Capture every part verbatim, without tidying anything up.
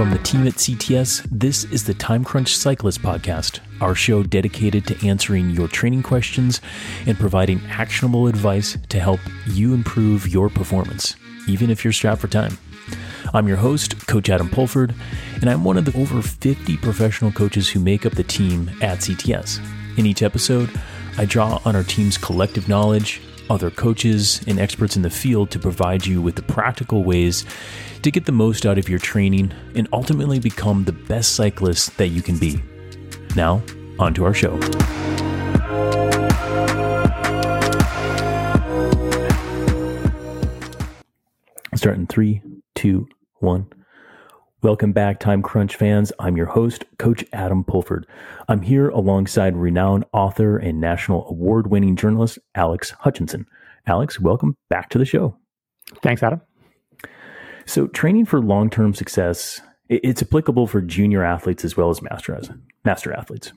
From the team at C T S, this is the Time Crunch Cyclist Podcast, our show dedicated to answering your training questions and providing actionable advice to help you improve your performance, even if you're strapped for time. I'm your host, Coach Adam Pulford, and I'm one of the over fifty professional coaches who make up the team at C T S. In each episode, I draw on our team's collective knowledge, other coaches, and experts in the field to provide you with the practical ways to get the most out of your training and ultimately become the best cyclist that you can be. Now, on to our show. Starting three, two, one. Welcome back, Time Crunch fans. I'm your host, Coach Adam Pulford. I'm here alongside renowned author and national award-winning journalist, Alex Hutchinson. Alex, welcome back to the show. Thanks, Adam. So training for long-term success, it's applicable for junior athletes as well as master, master athletes.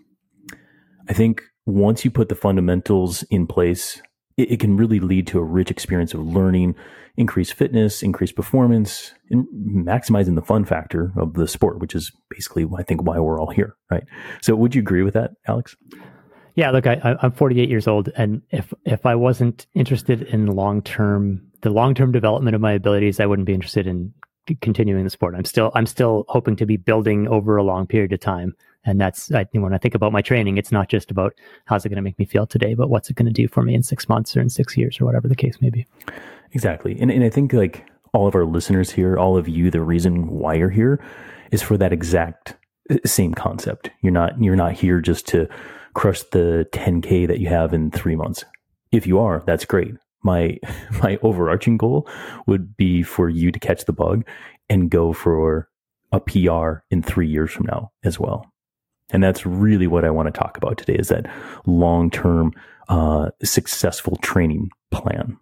I think once you put the fundamentals in place, it, it can really lead to a rich experience of learning, increased fitness, increased performance, and maximizing the fun factor of the sport, which is basically, I think, why we're all here, right? So would you agree with that, Alex? Yeah, look, I, I'm forty-eight years old, and if if I wasn't interested in long-term, the long-term development of my abilities, I wouldn't be interested in continuing the sport. I'm still I'm still hoping to be building over a long period of time, and that's I, when I think about my training, it's not just about how's it going to make me feel today, but what's it going to do for me in six months or in six years or whatever the case may be. Exactly, and and I think like all of our listeners here, all of you, the reason why you're here is for that exact same concept. You're not you're not here just to crush the ten K that you have in three months. If you are, that's great. My my overarching goal would be for you to catch the bug and go for a P R in three years from now as well. And that's really what I want to talk about today, is that long-term uh, successful training plan.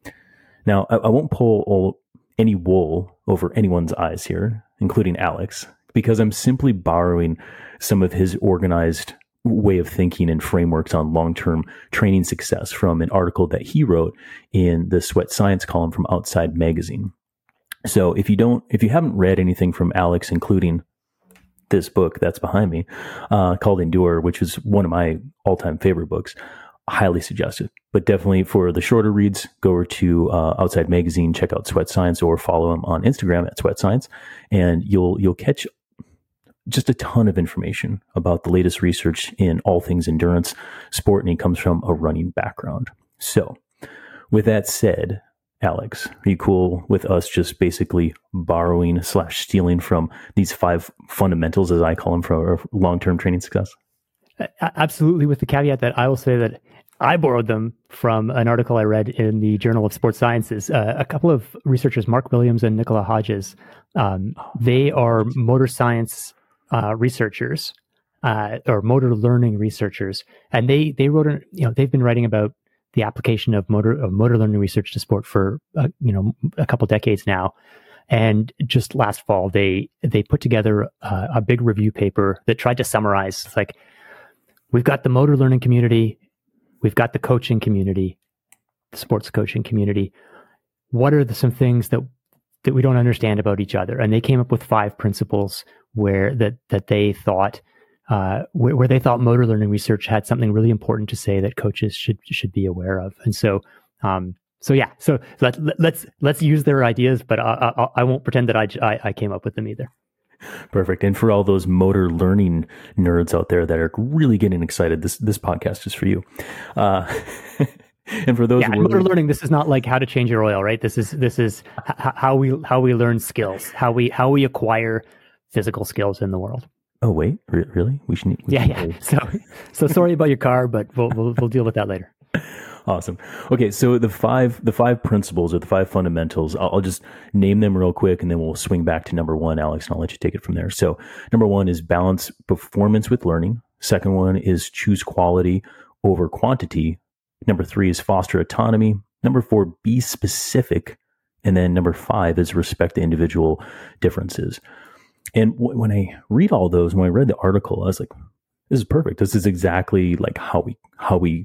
Now, I, I won't pull all, any wool over anyone's eyes here, including Alex, because I'm simply borrowing some of his organized way of thinking and frameworks on long-term training success from an article that he wrote in the Sweat Science column from Outside Magazine. So if you don't, if you haven't read anything from Alex, including this book that's behind me, uh, called Endure, which is one of my all-time favorite books, highly suggested. But definitely for the shorter reads, go over to uh, Outside Magazine, check out Sweat Science, or follow him on Instagram at Sweat Science, and you'll you'll catch just a ton of information about the latest research in all things endurance sport, and he comes from a running background. So with that said, Alex, are you cool with us just basically borrowing slash stealing from these five fundamentals, as I call them, for long-term training success? Absolutely, with the caveat that I will say that I borrowed them from an article I read in the Journal of Sports Sciences. Uh, a couple of researchers, Mark Williams and Nicola Hodges, um, they are motor science Uh, researchers uh, or motor learning researchers, and they they wrote, an, you know, they've been writing about the application of motor of motor learning research to sport for uh, you know a couple decades now. And just last fall, they they put together uh, a big review paper that tried to summarize. It's like, we've got the motor learning community, we've got the coaching community, the sports coaching community. What are the, some things that that we don't understand about each other? And they came up with five principles where that that they thought uh, where, where they thought motor learning research had something really important to say that coaches should should be aware of. And so, um, so yeah, so let, let's let's use their ideas, but I, I, I won't pretend that I, I I came up with them either. Perfect. And for all those motor learning nerds out there that are really getting excited, this this podcast is for you. Uh, And for those yeah, motor learning, this is not like how to change your oil, right? This is this is h- how we how we learn skills, how we how we acquire physical skills in the world. Oh wait, Re- really? We should. We yeah, should yeah. So so sorry about your car, but we'll we'll, we'll deal with that later. Awesome. Okay, so the five the five principles or the five fundamentals, I'll, I'll just name them real quick, and then we'll swing back to number one, Alex, and I'll let you take it from there. So number one is balance performance with learning. Second one is choose quality over quantity. Number three is foster autonomy. Number four, be specific. And then number five is respect the individual differences. And w- when I read all those, when I read the article, I was like, this is perfect. This is exactly like how we how we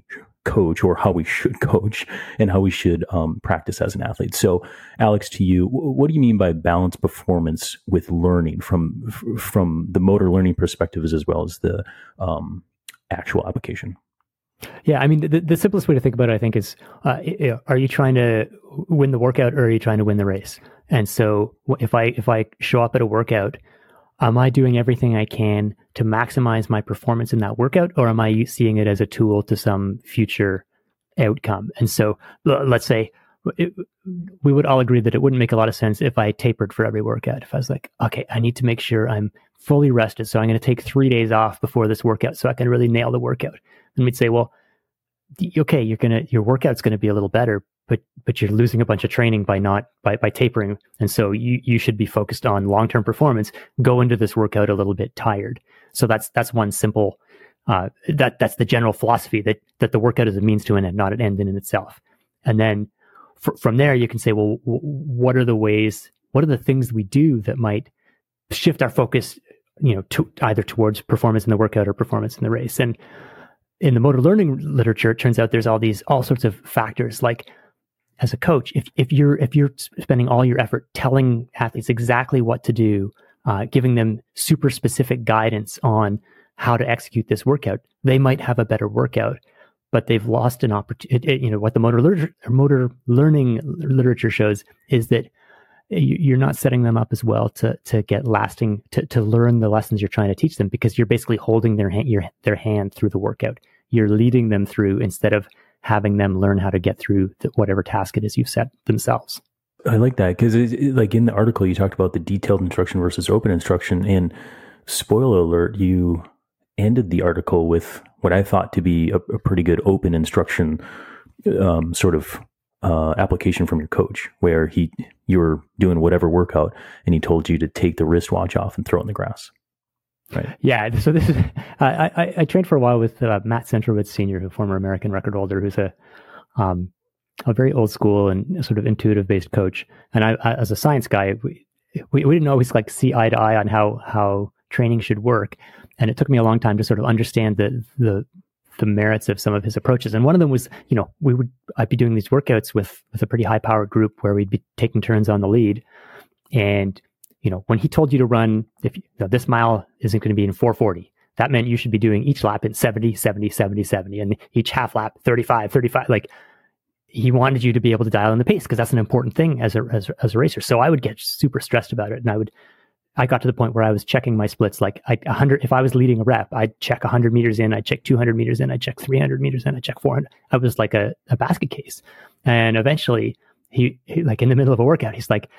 coach, or how we should coach, and how we should um, practice as an athlete. So, Alex, to you, what do you mean by balanced performance with learning from from the motor learning perspectives as well as the um, actual application? Yeah, I mean, the, the simplest way to think about it, I think, is uh, are you trying to win the workout or are you trying to win the race? And so if I if I show up at a workout, am I doing everything I can to maximize my performance in that workout, or am I seeing it as a tool to some future outcome? And so let's say it, we would all agree that it wouldn't make a lot of sense if I tapered for every workout. If I was like, okay, I need to make sure I'm fully rested, so I'm going to take three days off before this workout so I can really nail the workout. And we'd say, well, okay, you're gonna your workout's going to be a little better, but but you're losing a bunch of training by not by by tapering, and so you you should be focused on long term performance. Go into this workout a little bit tired. So that's that's one simple uh, that that's the general philosophy, that that the workout is a means to an end, not an end in itself. And then fr- from there, you can say, well, w- what are the ways? What are the things we do that might shift our focus, you know, to either towards performance in the workout or performance in the race? And in the motor learning literature, it turns out there's all these all sorts of factors. Like, as a coach, if if you're if you're spending all your effort telling athletes exactly what to do, uh, giving them super specific guidance on how to execute this workout, they might have a better workout, but they've lost an opportunity. You know, what the motor literature, motor learning literature shows is that you're not setting them up as well to to get lasting to to learn the lessons you're trying to teach them, because you're basically holding their hand your their hand through the workout. You're leading them through instead of having them learn how to get through the, whatever task it is you've set themselves. I like that, because it, like in the article you talked about the detailed instruction versus open instruction, and spoiler alert, you ended the article with what I thought to be a, a pretty good open instruction um, sort of uh, application from your coach, where he you were doing whatever workout and he told you to take the wristwatch off and throw it in the grass. Right. Yeah. So this is, I, I, I trained for a while with uh, Matt Centrowitz Senior, a former American record holder, who's a, um, a very old school and sort of intuitive based coach. And I, I as a science guy, we, we, we didn't always like see eye to eye on how, how training should work. And it took me a long time to sort of understand the, the, the merits of some of his approaches. And one of them was, you know, we would, I'd be doing these workouts with, with a pretty high powered group where we'd be taking turns on the lead. And, you know, when he told you to run, if you know, this mile isn't going to be in four forty, that meant you should be doing each lap in seventy, seventy, seventy, seventy, and each half lap, thirty-five, thirty-five. Like, he wanted you to be able to dial in the pace, because that's an important thing as a, as, as a racer. So I would get super stressed about it. And I would, I got to the point where I was checking my splits. Like I, one hundred, if I was leading a rep, I'd check one hundred meters in, I'd check two hundred meters in, I'd check three hundred meters in, I'd check four hundred. I was like a, a basket case. And eventually he, he, like in the middle of a workout, he's like,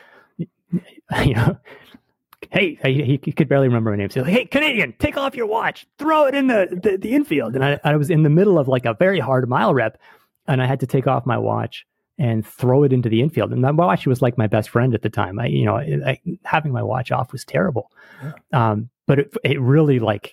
you know, hey, he, he could barely remember my name. So he's like, hey, Canadian, take off your watch, throw it in the, the, the infield. And I, I was in the middle of like a very hard mile rep, and I had to take off my watch and throw it into the infield. And my watch was like my best friend at the time. I, you know, I, having my watch off was terrible. Yeah. Um, but it, it really, like,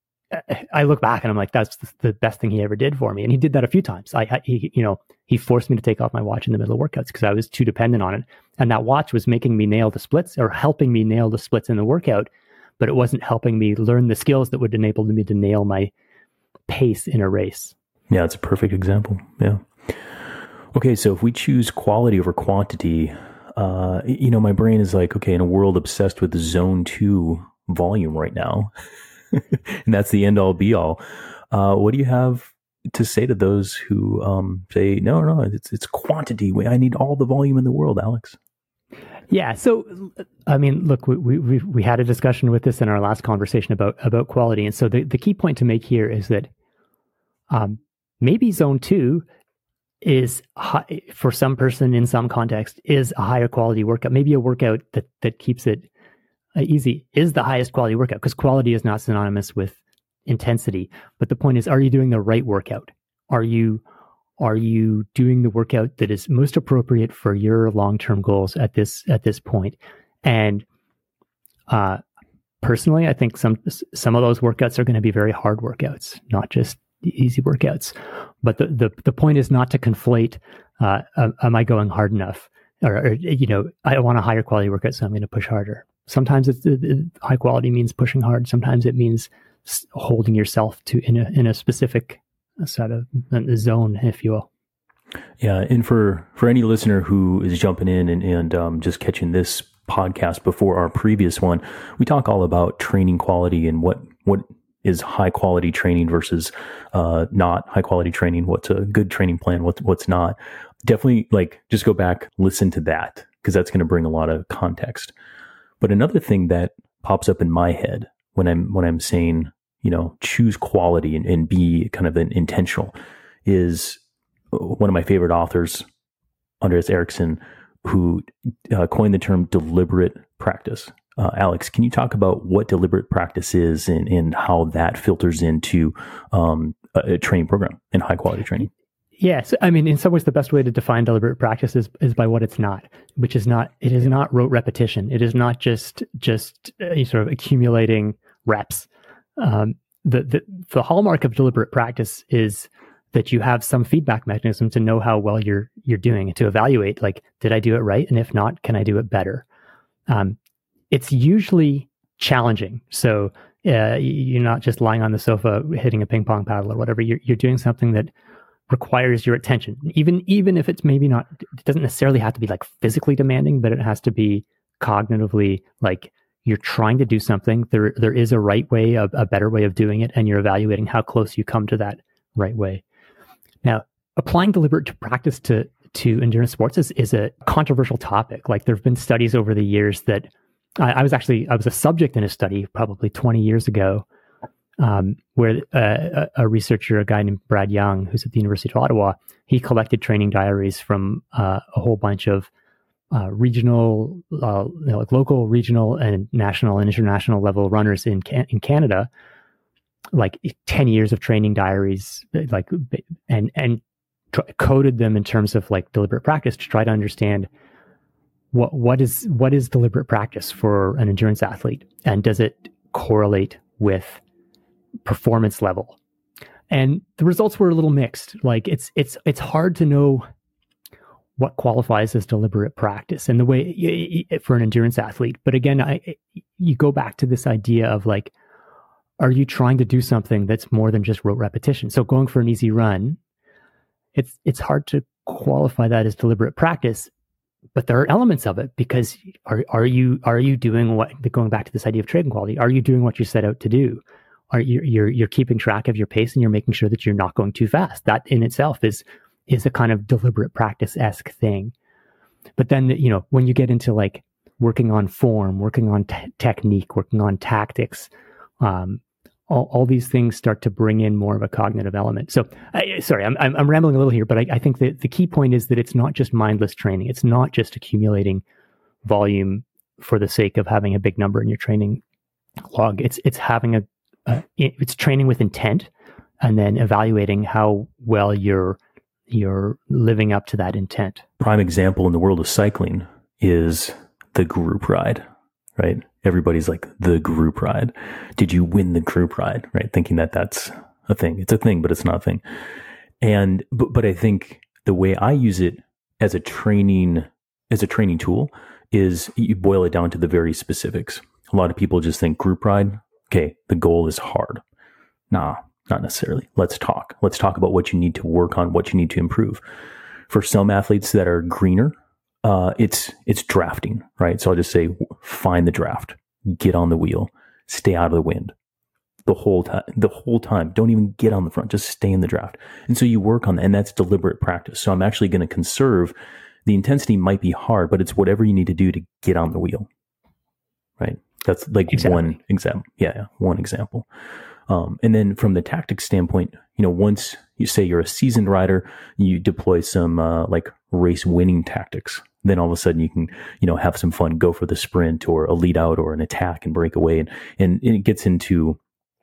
I look back and I'm like, that's the best thing he ever did for me. And he did that a few times. I, he, you know, he forced me to take off my watch in the middle of workouts because I was too dependent on it. And that watch was making me nail the splits, or helping me nail the splits in the workout, but it wasn't helping me learn the skills that would enable me to nail my pace in a race. Yeah, it's a perfect example. Yeah. Okay, so if we choose quality over quantity, uh, you know, my brain is like, okay, in a world obsessed with zone two volume right now, and that's the end all be all. Uh, what do you have to say to those who um, say, no, no, it's it's quantity. I need all the volume in the world, Alex? Yeah. So, I mean, look, we we we had a discussion with this in our last conversation about about quality, and so the, the key point to make here is that um, maybe zone two is high, for some person in some context, is a higher quality workout. Maybe a workout that that keeps it uh, easy is the highest quality workout, because quality is not synonymous with intensity. But the point is, are you doing the right workout? Are you are you doing the workout that is most appropriate for your long-term goals at this at this point? And uh, personally, I think some some of those workouts are going to be very hard workouts, not just easy workouts. But the, the, the point is not to conflate, uh, am I going hard enough? Or, or, you know, I want a higher quality workout, so I'm going to push harder. Sometimes it's, it, it, high quality means pushing hard. Sometimes it means holding yourself to in a, in a specific sort of the zone, if you will. Yeah, and for for any listener who is jumping in and, and um, just catching this podcast before our previous one, we talk all about training quality and what what is high quality training versus uh, not high quality training. What's a good training plan? What what's not? Definitely, like, just go back, listen to that, because that's going to bring a lot of context. But another thing that pops up in my head when I'm when I'm saying, you know, choose quality and, and be kind of an intentional is one of my favorite authors, Andreas Ericsson, who uh, coined the term deliberate practice. Uh, Alex, can you talk about what deliberate practice is and, and how that filters into um, a, a training program and high quality training? Yes. I mean, in some ways, the best way to define deliberate practice is, is by what it's not, which is not, it is not rote repetition. It is not just, just uh, sort of accumulating reps. Um, the, the, the hallmark of deliberate practice is that you have some feedback mechanism to know how well you're you're doing and to evaluate, like, did I do it right? And if not, can I do it better? Um, it's usually challenging. So uh, you're not just lying on the sofa hitting a ping pong paddle or whatever. You're you're doing something that requires your attention, even even if it's maybe not. It doesn't necessarily have to be like physically demanding, but it has to be cognitively, like, you're trying to do something. There there is a right way, a, a better way of doing it, and you're evaluating how close you come to that right way. Now, applying deliberate practice to, to endurance sports is, is a controversial topic. Like, there have been studies over the years that I, I was actually, I was a subject in a study probably twenty years ago, um, where uh, a, a researcher, a guy named Brad Young, who's at the University of Ottawa, he collected training diaries from uh, a whole bunch of uh, regional, uh, you know, like local, regional, and national and international level runners in Can- in Canada. Like ten years of training diaries, like, and, and tr- coded them in terms of like deliberate practice to try to understand what, what is, what is deliberate practice for an endurance athlete, and does it correlate with performance level? And the results were a little mixed. Like, it's, it's, it's hard to know what qualifies as deliberate practice and the way for an endurance athlete. But again, I, you go back to this idea of like, are you trying to do something that's more than just rote repetition? So going for an easy run, it's it's hard to qualify that as deliberate practice, but there are elements of it, because are are you are you doing what, going back to this idea of training quality, are you doing what you set out to do? Are you you're you're keeping track of your pace and you're making sure that you're not going too fast? That in itself is is a kind of deliberate practice-esque thing. But then, you know, when you get into like working on form, working on t- technique, working on tactics, Um, all, all these things start to bring in more of a cognitive element. So, I, sorry, I'm, I'm I'm rambling a little here, but I, I think that the key point is that it's not just mindless training. It's not just accumulating volume for the sake of having a big number in your training log. It's it's having a, a it's training with intent, and then evaluating how well you're you're living up to that intent. Prime example in the world of cycling is the group ride, right? Everybody's like, the group ride. Did you win the group ride? Right? Thinking that that's a thing. It's a thing, but it's not a thing. And, but, but I think the way I use it as a training, as a training tool is you boil it down to the very specifics. A lot of people just think group ride. Okay. The goal is hard. Nah, not necessarily. Let's talk. Let's talk about what you need to work on, what you need to improve. For some athletes that are greener, Uh, it's it's drafting, right? So I'll just say, find the draft, get on the wheel, stay out of the wind the whole time. The whole time, don't even get on the front, just stay in the draft. And so you work on that, and that's deliberate practice. So I'm actually going to conserve. The intensity might be hard, but it's whatever you need to do to get on the wheel, right? That's like exactly. one example. Yeah, yeah, one example. Um, and then from the tactics standpoint, you know, once you say you're a seasoned rider, you deploy some uh, like race winning tactics. Then all of a sudden you can, you know, have some fun, go for the sprint or a lead out or an attack and break away. And, and it gets into,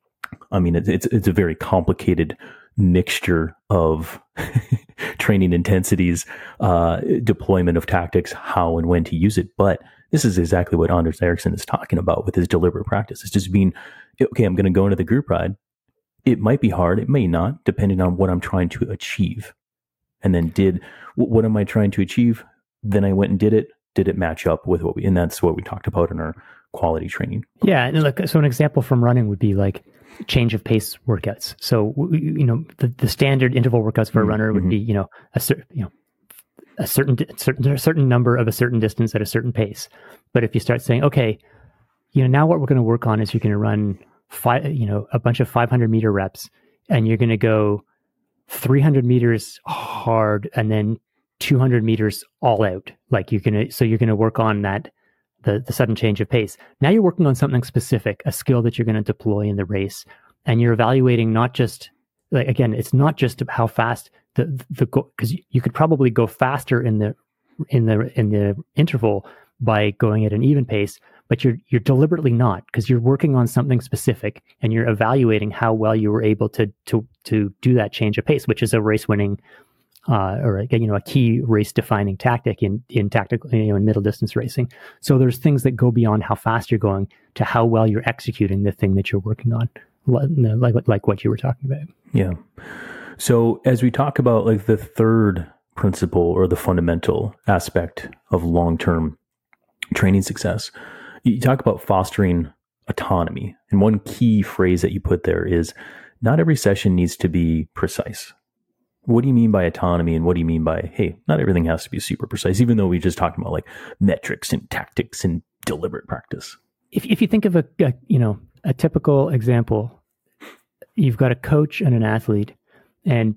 I mean, it's, it's, it's a very complicated mixture of training intensities, uh, deployment of tactics, how and when to use it. But this is exactly what Anders Ericsson is talking about with his deliberate practice. It's just being, okay, I'm going to go into the group ride. It might be hard. It may not, depending on what I'm trying to achieve. And then did, what am I trying to achieve? Then I went and did it. Did it match up with what we, and that's what we talked about in our quality training. Yeah. And look, so an example from running would be like, change of pace workouts. So, you know, the, the standard interval workouts for a runner would mm-hmm. be, you know, a certain, you know, a certain, certain, a certain number of a certain distance at a certain pace. But if you start saying, okay, you know, now what we're going to work on is you're going to run five, you know, a bunch of five hundred meter reps, and you're going to go three hundred meters hard and then two hundred meters all out. Like you're going to, so you're going to work on that, the, the sudden change of pace. Now you're working on something specific, a skill that you're going to deploy in the race. And you're evaluating not just, like, again, it's not just how fast the, the, because you could probably go faster in the, in the, in the interval by going at an even pace, but you're, you're deliberately not, because you're working on something specific and you're evaluating how well you were able to, to, to do that change of pace, which is a race winning, uh, or, you know, a key race defining tactic in, in tactical, you know, in middle distance racing. So there's things that go beyond how fast you're going to how well you're executing the thing that you're working on, like, like what you were talking about. Yeah. So as we talk about like the third principle or the fundamental aspect of long-term training success, you talk about fostering autonomy. And one key phrase that you put there is not every session needs to be precise. What do you mean by autonomy? And what do you mean by, hey, not everything has to be super precise, even though we just talking about like metrics and tactics and deliberate practice? If if you think of a, a you know, a typical example, you've got a coach and an athlete, and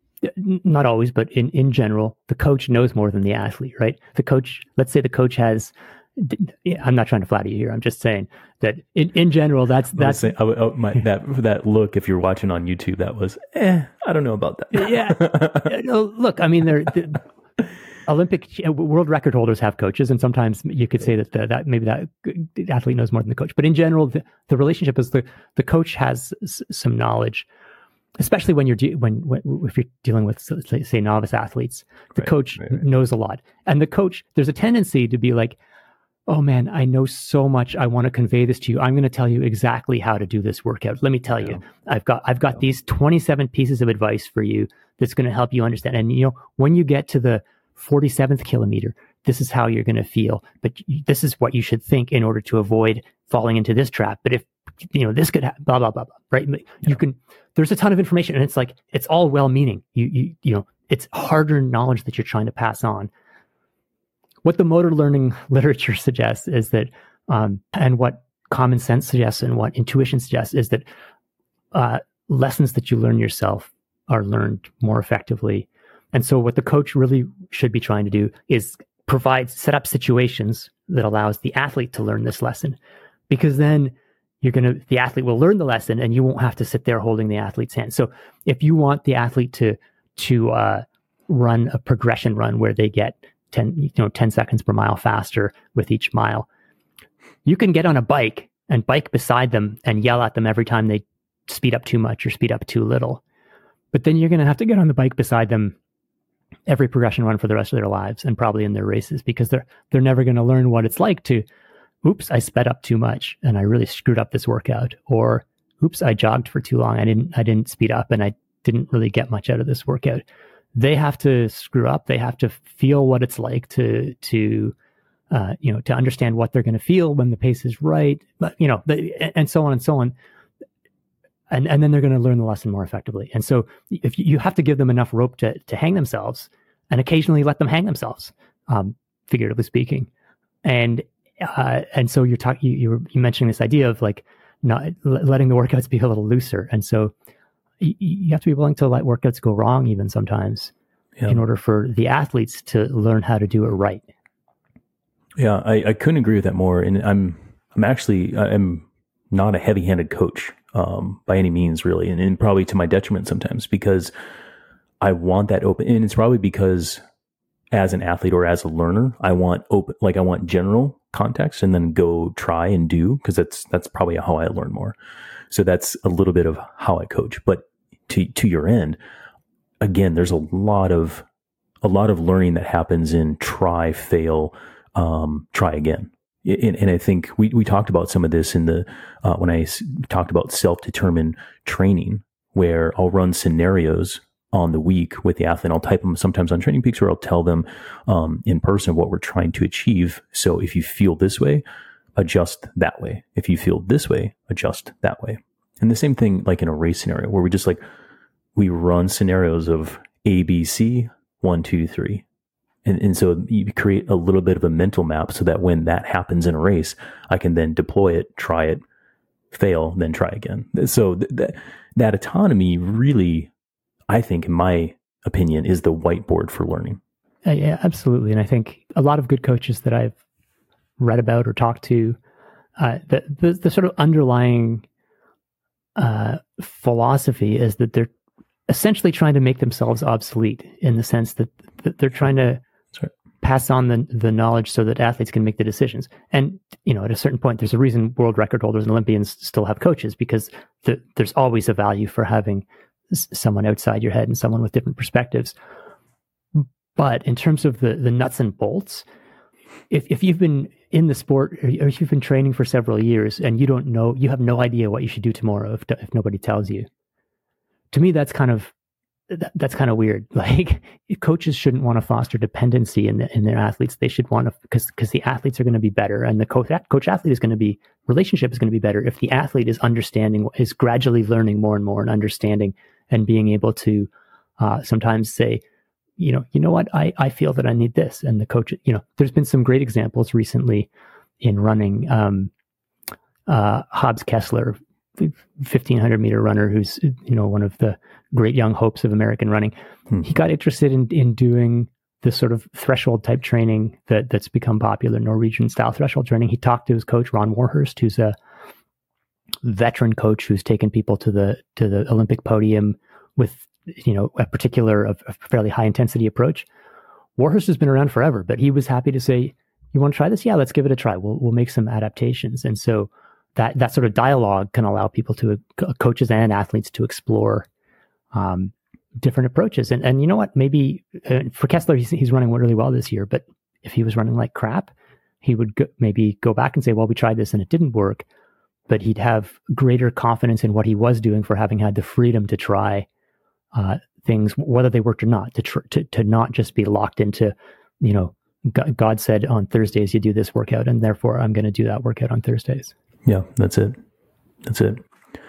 not always, but in, in general, the coach knows more than the athlete, right? The coach, let's say the coach has, I'm not trying to flatter you here. I'm just saying that in, in general, that's, that's, saying, I, I, my, that, that look, if you're watching on YouTube, that was, eh, I don't know about that. Yeah. Look, I mean, they're, the Olympic world record holders have coaches, and sometimes you could say that the, that maybe that the athlete knows more than the coach, but in general, the, the relationship is the, the coach has s- some knowledge. Especially when you're de- when, when if you're dealing with say, say novice athletes, the right, coach right, right. knows a lot, and the coach, there's a tendency to be like, "Oh man, I know so much. I want to convey this to you. I'm going to tell you exactly how to do this workout. Let me tell yeah. you, I've got I've got yeah. these twenty-seven pieces of advice for you that's going to help you understand. And you know, when you get to the forty-seventh kilometer, this is how you're going to feel. But this is what you should think in order to avoid falling into this trap. But if you know, this could happen, blah, blah, blah, blah, right? You yeah. can, there's a ton of information, and it's like, it's all well-meaning. You, you, you know, it's hard-earned knowledge that you're trying to pass on. What the motor learning literature suggests is that, um, and what common sense suggests and what intuition suggests is that, uh, lessons that you learn yourself are learned more effectively. And so what the coach really should be trying to do is provide, set up situations that allows the athlete to learn this lesson, because then you're going to, the athlete will learn the lesson and you won't have to sit there holding the athlete's hand. So if you want the athlete to, to, uh, run a progression run where they get ten, you know, ten seconds per mile faster with each mile, you can get on a bike and bike beside them and yell at them every time they speed up too much or speed up too little. But then you're going to have to get on the bike beside them every progression run for the rest of their lives, and probably in their races, because they're, they're never going to learn what it's like to, oops, I sped up too much and I really screwed up this workout. Or, oops, I jogged for too long. I didn't, I didn't speed up and I didn't really get much out of this workout. They have to screw up. They have to feel what it's like to, to, uh, you know, to understand what they're going to feel when the pace is right, but, you know, the, and so on and so on. And, and then they're going to learn the lesson more effectively. And so if you, you have to give them enough rope to, to hang themselves, and occasionally let them hang themselves, um, figuratively speaking. And, Uh, and so you're talking, you, you were you mentioning this idea of like not letting the workouts be a little looser. And so you, you have to be willing to let workouts go wrong even sometimes yeah. in order for the athletes to learn how to do it right. Yeah, I, I couldn't agree with that more. And I'm, I'm actually, I'm not a heavy handed coach, um, by any means really. And, and probably to my detriment sometimes, because I want that open, and it's probably because as an athlete or as a learner, I want open, like I want general context and then go try and do, because that's, that's probably how I learn more. So that's a little bit of how I coach. But to, to your end, again, there's a lot of, a lot of learning that happens in try, fail, um, try again. And, and I think we, we talked about some of this in the, uh, when I s- talked about self-determined training, where I'll run scenarios on the week with the athlete. I'll type them sometimes on Training Peaks, or I'll tell them um, in person what we're trying to achieve. So if you feel this way, adjust that way. If you feel this way, adjust that way. And the same thing like in a race scenario where we just like, we run scenarios of A, B, C, one, two, three. And, and so you create a little bit of a mental map so that when that happens in a race, I can then deploy it, try it, fail, then try again. So th- that that autonomy really, I think, in my opinion, is the whiteboard for learning. Uh, yeah, absolutely. And I think a lot of good coaches that I've read about or talked to, uh, the, the the sort of underlying uh, philosophy is that they're essentially trying to make themselves obsolete in the sense that, that they're trying to Sorry. pass on the the knowledge so that athletes can make the decisions. And, you know, at a certain point, there's a reason world record holders and Olympians still have coaches, because the, there's always a value for having s- someone outside your head and someone with different perspectives. But in terms of the, the nuts and bolts, if, if you've been in the sport or if you've been training for several years and you don't know, you have no idea what you should do tomorrow if, if nobody tells you. To me, that's kind of that, that's kind of weird. Like, coaches shouldn't want to foster dependency in the, in their athletes. They should want to, because because the athletes are going to be better, and the coach coach athlete is going to be relationship is going to be better if the athlete is understanding, is gradually learning more and more and understanding and being able to uh, sometimes say, you know, you know what, I, I feel that I need this. And the coach, you know, there's been some great examples recently in running. Um, uh, Hobbs Kessler, fifteen hundred meter runner, who's, you know, one of the great young hopes of American running. Hmm. He got interested in, in doing this sort of threshold type training that that's become popular, Norwegian style threshold training. He talked to his coach, Ron Warhurst, who's a veteran coach who's taken people to the, to the Olympic podium with, you know, a particular, a, a fairly high intensity approach. Warhurst has been around forever, but he was happy to say, you want to try this? Yeah, let's give it a try. We'll, we'll make some adaptations. And so that, that sort of dialogue can allow people to, uh, coaches and athletes to explore, um, different approaches. And, and you know what, maybe uh, for Kessler, he's, he's running really well this year, but if he was running like crap, he would go, maybe go back and say, well, we tried this and it didn't work, but he'd have greater confidence in what he was doing for having had the freedom to try uh, things, whether they worked or not, to, tr- to to not just be locked into, you know, God, God said on Thursdays you do this workout, and therefore I'm going to do that workout on Thursdays. Yeah, that's it. That's it.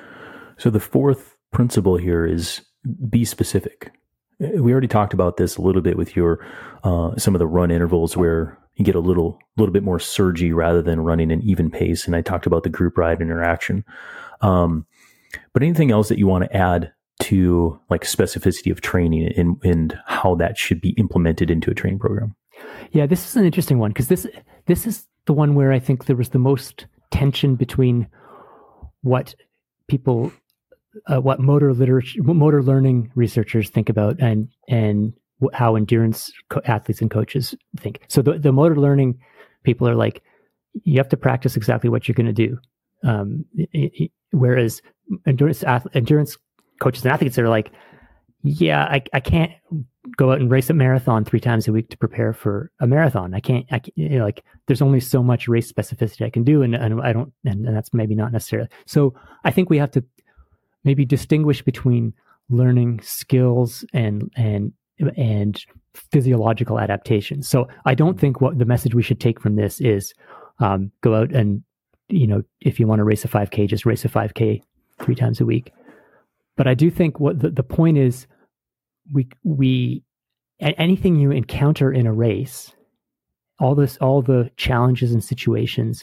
So the fourth principle here is be specific. We already talked about this a little bit with your uh, some of the run intervals where you get a little little bit more surgy rather than running an even pace. And I talked about the group ride interaction. Um, but anything else that you want to add to like specificity of training and, and how that should be implemented into a training program? Yeah, this is an interesting one because this this is the one where I think there was the most tension between what people, uh, what motor literature, motor learning researchers think about, and and how endurance co- athletes and coaches think. So the the motor learning people are like, you have to practice exactly what you're going to do, um, it, it, whereas endurance ath- endurance coaches and athletes are like, yeah, I, I can't go out and race a marathon three times a week to prepare for a marathon. I can't, I can't, you know, like there's only so much race specificity I can do. And, and I don't, and, and that's maybe not necessarily. So I think we have to maybe distinguish between learning skills and, and, and physiological adaptation. So I don't think what the message we should take from this is, um, go out and, you know, if you want to race a five K, just race a five K three times a week. But I do think what the, the point is, we we anything you encounter in a race, all this, all the challenges and situations,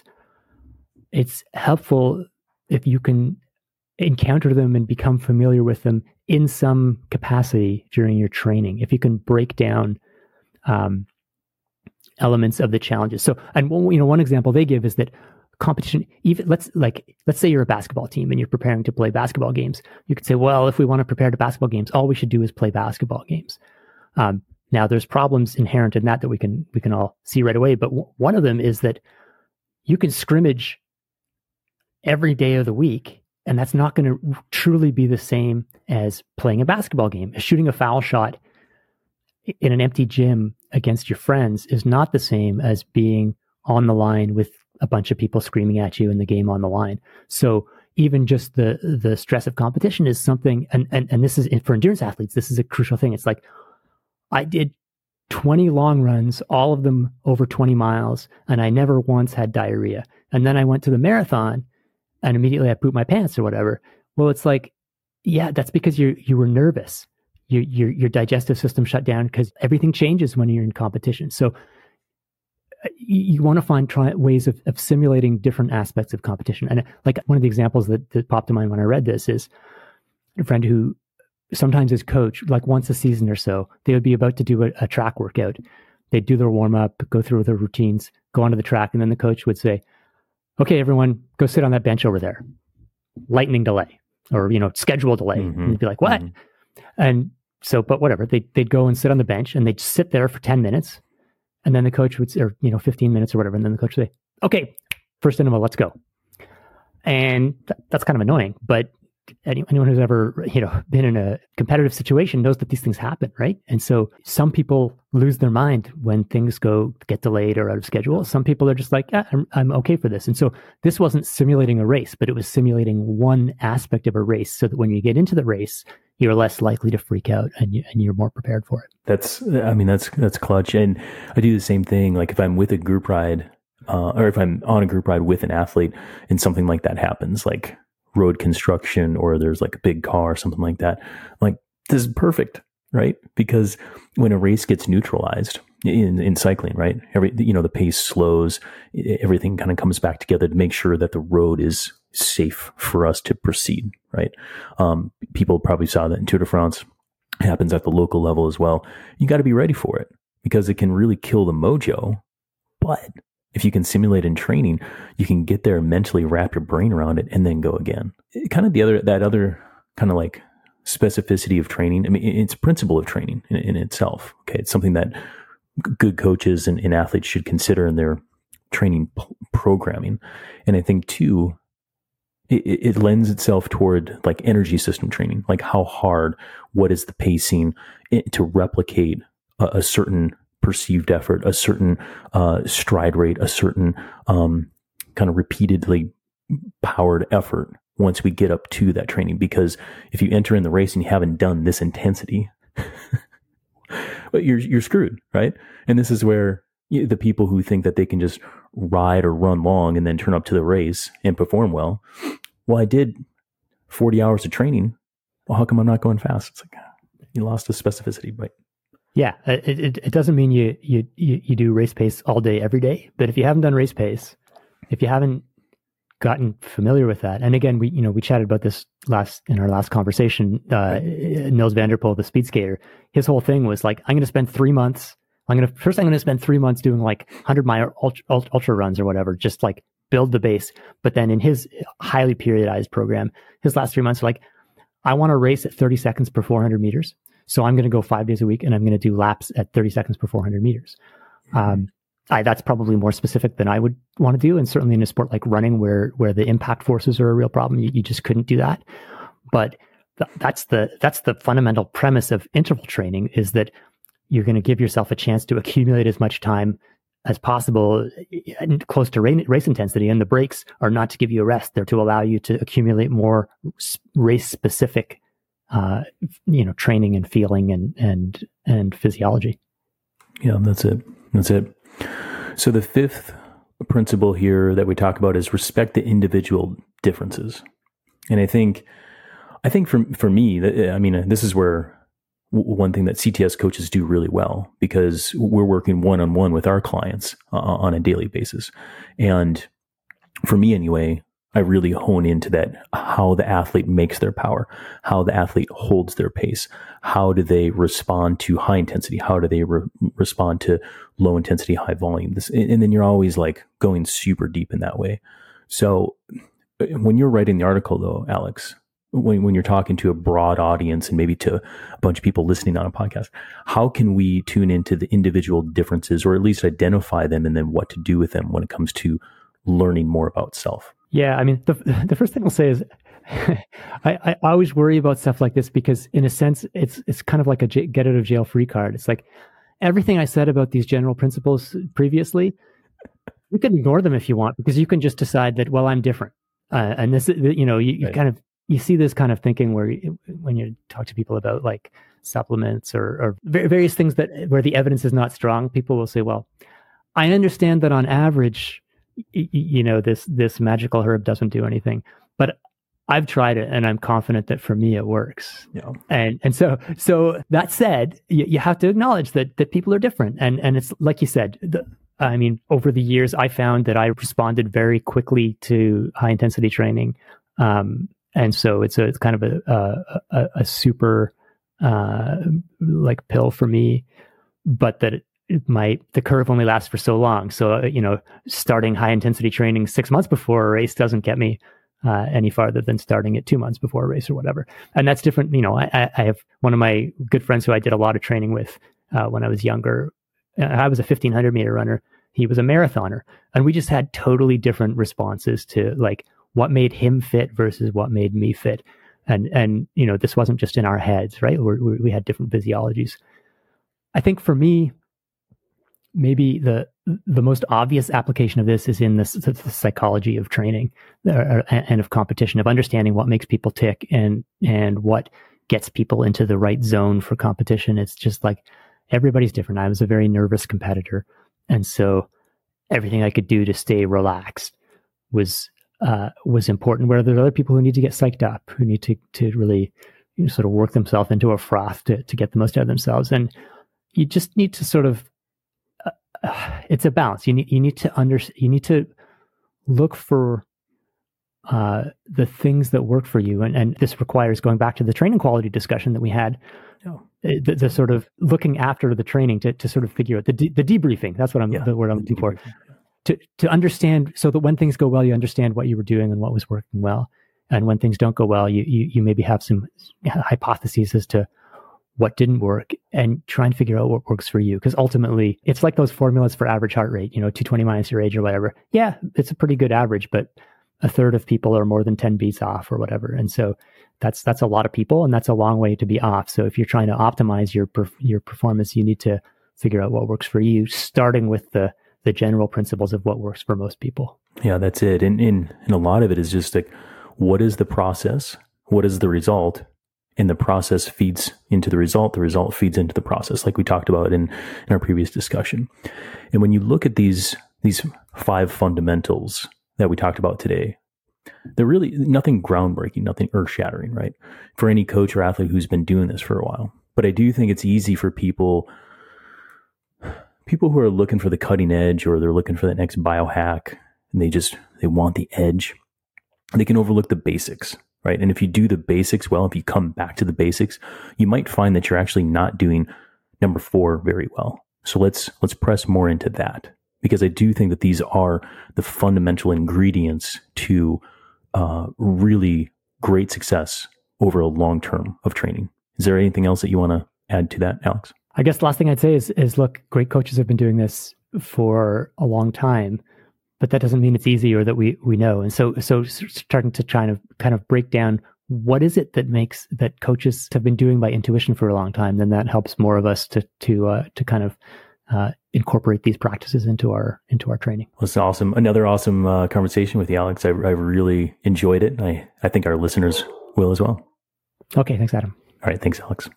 it's helpful if you can encounter them and become familiar with them in some capacity during your training. If you can break down um, elements of the challenges. So, and you know, one example they give is that competition, even let's like let's say you're a basketball team and you're preparing to play basketball games. You could say, well, if we want to prepare to basketball games, all we should do is play basketball games. Um, now, there's problems inherent in that that we can we can all see right away. But w- one of them is that you can scrimmage every day of the week, and that's not going to truly be the same as playing a basketball game. Shooting a foul shot in an empty gym against your friends is not the same as being on the line with a bunch of people screaming at you in the game on the line. So even just the the stress of competition is something, and, and, and this is, for endurance athletes, this is a crucial thing. It's like, I did twenty long runs, all of them over twenty miles, and I never once had diarrhea. And then I went to the marathon and immediately I pooped my pants or whatever. Well, it's like, yeah, that's because you you were nervous. Your your your digestive system shut down because everything changes when you're in competition. So you, you want to find try ways of, of simulating different aspects of competition. And like one of the examples that, that popped to mind when I read this is a friend who sometimes his coach, like once a season or so, they would be about to do a, a track workout. They'd do their warm up, go through their routines, go onto the track, and then the coach would say, "Okay, everyone, go sit on that bench over there." Lightning delay, or you know, schedule delay. Mm-hmm. And you'd be like, "What?" Mm-hmm. And so, but whatever. They they'd go and sit on the bench, and they'd sit there for ten minutes, and then the coach would, or you know, fifteen minutes or whatever, and then the coach would say, "Okay, first interval, let's go." And th- that's kind of annoying, but anyone who's ever, you know, been in a competitive situation knows that these things happen, right? And so some people lose their mind when things go get delayed or out of schedule. Some people are just like, yeah, I'm, I'm okay for this. And so this wasn't simulating a race, but it was simulating one aspect of a race so that when you get into the race, you're less likely to freak out and, you, and you're more prepared for it. That's, I mean, that's, that's clutch. And I do the same thing. Like if I'm with a group ride, uh, or if I'm on a group ride with an athlete and something like that happens, like road construction, or there's like a big car or something like that, like this is perfect, right? Because when a race gets neutralized in, in cycling, right? Every, you know, the pace slows, everything kind of comes back together to make sure that the road is safe for us to proceed, right? Um, people probably saw that in Tour de France. It happens at the local level as well. You got to be ready for it because it can really kill the mojo. But if you can simulate in training, you can get there, mentally wrap your brain around it, and then go again. It, kind of the other, that other kind of like specificity of training. I mean, it's a principle of training in, in itself. Okay. It's something that g- good coaches and, and athletes should consider in their training p- programming. And I think too, it, it lends itself toward like energy system training, like how hard, what is the pacing it, to replicate a, a certain perceived effort, a certain uh, stride rate, a certain um, kind of repeatedly powered effort once we get up to that training. Because if you enter in the race and you haven't done this intensity, but you're you're screwed, right? And this is where you, the people who think that they can just ride or run long and then turn up to the race and perform well. Well, I did forty hours of training. Well, how come I'm not going fast? It's like you lost the specificity, but. Yeah, it, it it doesn't mean you, you you you do race pace all day, every day. But if you haven't done race pace, if you haven't gotten familiar with that, and again, we you know we chatted about this last in our last conversation. Uh, Nils van der Poel, the speed skater, his whole thing was like, I'm going to spend three months. I'm going to first I'm going to spend three months doing like one hundred mile ultra, ultra runs or whatever, just like build the base. But then in his highly periodized program, his last three months are like, I want to race at thirty seconds per four hundred meters. So I'm going to go five days a week and I'm going to do laps at thirty seconds per four hundred meters. Um, I, that's probably more specific than I would want to do. And certainly in a sport like running where, where the impact forces are a real problem, you, you just couldn't do that. But th- that's the, that's the fundamental premise of interval training, is that you're going to give yourself a chance to accumulate as much time as possible close to race intensity. And the breaks are not to give you a rest. They're to allow you to accumulate more race specific uh, you know, training and feeling and, and, and physiology. Yeah, that's it. That's it. So the fifth principle here that we talk about is respect the individual differences. And I think, I think for, for me, I mean, this is where one thing that C T S coaches do really well, because we're working one-on-one with our clients uh, on a daily basis. And for me anyway, I really hone into that, how the athlete makes their power, how the athlete holds their pace, how do they respond to high intensity, how do they re- respond to low intensity, high volume. This, and then you're always like going super deep in that way. So when you're writing the article though, Alex, when, when you're talking to a broad audience and maybe to a bunch of people listening on a podcast, how can we tune into the individual differences, or at least identify them, and then what to do with them when it comes to learning more about self? Yeah, I mean, the the first thing I'll say is I, I always worry about stuff like this because, in a sense, it's it's kind of like a j- get out of jail free card. It's like everything I said about these general principles previously, you can ignore them if you want, because you can just decide that, well, I'm different. Uh, and this, you know, you, you right. kind of you see this kind of thinking where you, when you talk to people about like supplements or, or various things that where the evidence is not strong, people will say, well, I understand that on average, you know, this this magical herb doesn't do anything, but I've tried it, and I'm confident that for me it works. Yeah. And and so so that said, you, you have to acknowledge that that people are different, and and it's like you said. The, I mean, over the years, I found that I responded very quickly to high intensity training, um, and so it's a it's kind of a a, a super uh, like pill for me, but that. It, It might the curve only lasts for so long. So you know, starting high intensity training six months before a race doesn't get me uh, any farther than starting it two months before a race or whatever. And that's different. You know, I, I have one of my good friends who I did a lot of training with uh, when I was younger. I was a fifteen hundred meter runner. He was a marathoner, and we just had totally different responses to like what made him fit versus what made me fit. And and you know, this wasn't just in our heads, right? We're, we we had different physiologies. I think for me, maybe the the most obvious application of this is in this, the psychology of training uh, and of competition, of understanding what makes people tick and and what gets people into the right zone for competition. It's just like everybody's different. I was a very nervous competitor, and so everything I could do to stay relaxed was uh, was important. Where there's other people who need to get psyched up, who need to to really you know, sort of work themselves into a froth to to get the most out of themselves, and you just need to sort of it's a balance. You need you need to under you need to look for uh, the things that work for you, and and this requires going back to the training quality discussion that we had. Oh. The, the sort of looking after the training to to sort of figure out the de- the debriefing. That's what I'm yeah, the word I'm looking for. To to understand so that when things go well, you understand what you were doing and what was working well, and when things don't go well, you you, you maybe have some hypotheses as to what didn't work, and try and figure out what works for you. Because ultimately, it's like those formulas for average heart rate, you know, two twenty minus your age or whatever. Yeah, it's a pretty good average, but a third of people are more than ten beats off or whatever. And so that's that's a lot of people, and that's a long way to be off. So if you're trying to optimize your your performance, you need to figure out what works for you, starting with the the general principles of what works for most people. Yeah, that's it. And, and, and a lot of it is just like, what is the process? What is the result? And the process feeds into the result. The result feeds into the process, like we talked about in, in our previous discussion. And when you look at these these five fundamentals that we talked about today, they're really nothing groundbreaking, nothing earth-shattering, right? For any coach or athlete who's been doing this for a while. But I do think it's easy for people, people who are looking for the cutting edge, or they're looking for the next biohack, and they just they want the edge. They can overlook the basics. Right. And if you do the basics well, if you come back to the basics, you might find that you're actually not doing number four very well. So let's let's press more into that, because I do think that these are the fundamental ingredients to uh, really great success over a long term of training. Is there anything else that you want to add to that, Alex? I guess the last thing I'd say is, is look, great coaches have been doing this for a long time. But that doesn't mean it's easy or that we, we know. And so so starting to try to kind of break down what is it that makes that coaches have been doing by intuition for a long time, then that helps more of us to to uh, to kind of uh, incorporate these practices into our into our training. Well, it's awesome. Another awesome uh, conversation with you, Alex. I, I really enjoyed it. I, I think our listeners will as well. Okay, thanks, Adam. All right, thanks, Alex.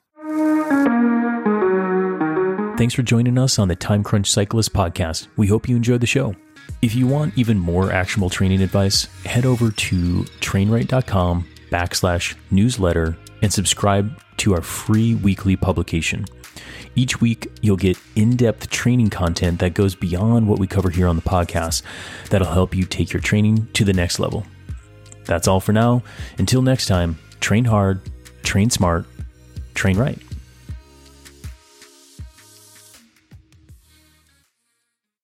Thanks for joining us on the Time Crunch Cyclist podcast. We hope you enjoyed the show. If you want even more actionable training advice, head over to trainright.com backslash newsletter and subscribe to our free weekly publication. Each week, you'll get in-depth training content that goes beyond what we cover here on the podcast that'll help you take your training to the next level. That's all for now. Until next time, train hard, train smart, train right.